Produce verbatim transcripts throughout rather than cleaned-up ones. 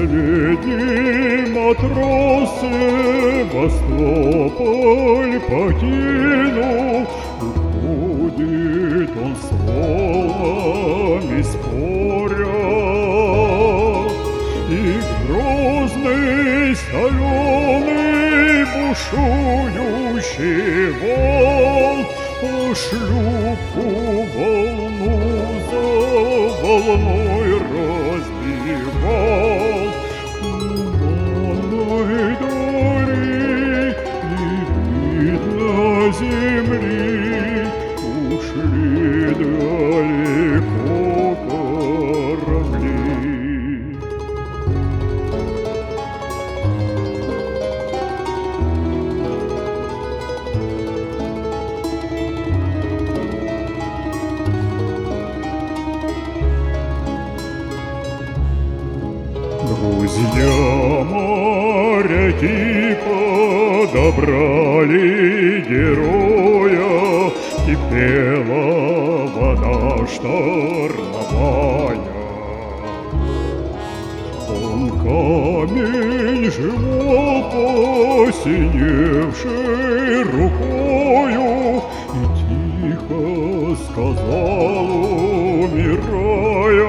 Последний матрос Севастополь покинул, уходит он с волнами споря, и грозный соленый бушующий вал шлюпку волну за волной разбивал. Туманной дали не видно земли, ушли далеко корабли. Друзья моряки подобрали героя, кипела вода штормовая. Он камень сжимал посиневшей рукою и тихо сказал, умирая: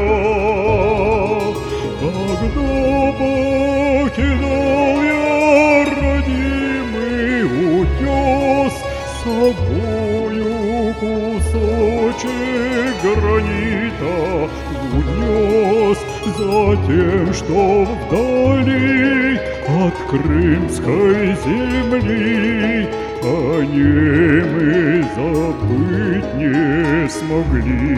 когда покидал я родимый утес, с собою кусочек гранита унес, затем, что вдали от крымской земли о ней мы забыть не смогли.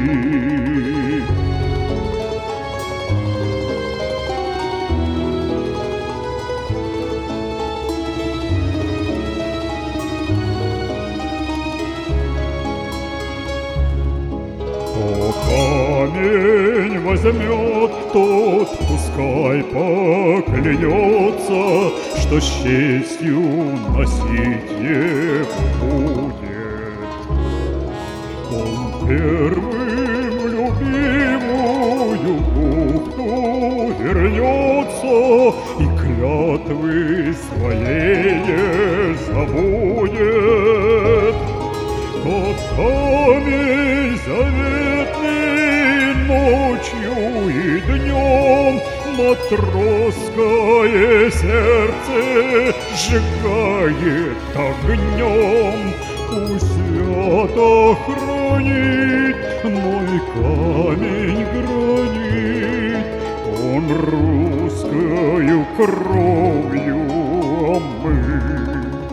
Камень возьмет, тот пускай поклянется, что с честью носить его будет. Он первым любимую бухту вернется и клятвы своей не забудет. Тот камень заветный ночью и днем матросское сердце сжигает огнем. Пусть свято хранит мой камень гранит, он русскою кровью омыт.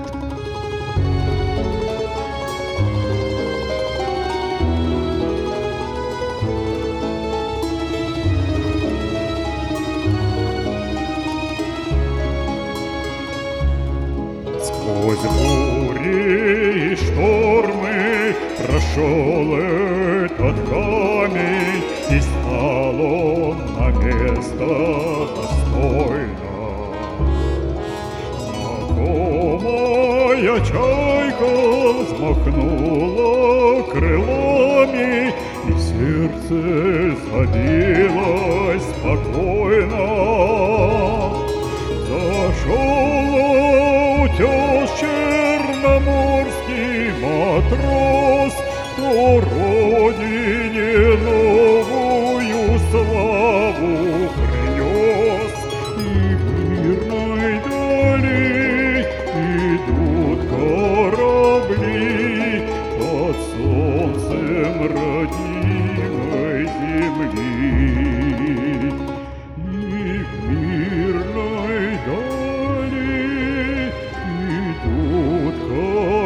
Сквозь бури и штормы прошел этот камень, и стал он на место достойно. Знакомая чайка взмахнула крылами, и сердце забилось спокойно. Зашел утес черноморский матрос, кто родине новую славу принес. И в мирной дали идут корабли под солнцем родимой земли. И в мирной дали идут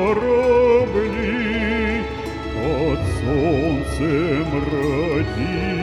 корабли под солнцем родимой.